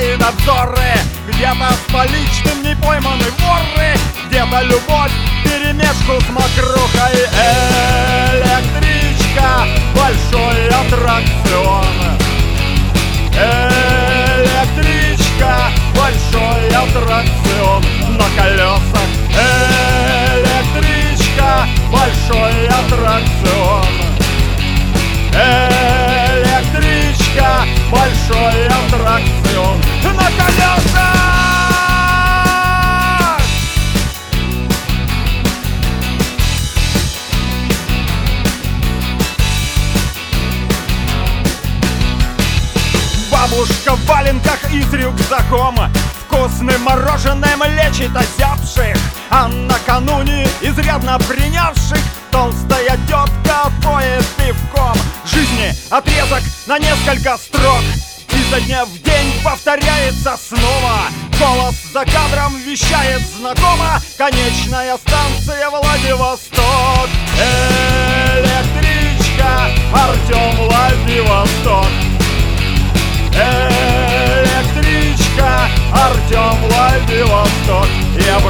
и дозоры. Где-то с поличным не пойманы воры, где-то любовь вперемешку с мокрухой. Электричка, большой аттракцион. Электричка, большой аттракцион на колесах. Электричка, большой аттракцион. Электричка, большой аттракцион на колесах. Бабушка в валенках и с рюкзаком вкусным мороженым лечит озябших, а накануне изрядно принявших толстая тетка поет пивком. Жизни отрезок на несколько строк, изо дня в день повторяется снова. Голос за кадром вещает знакомо: конечная станция Владивосток. Электричка, Артем, Владивосток. Электричка, Артем, Владивосток. Я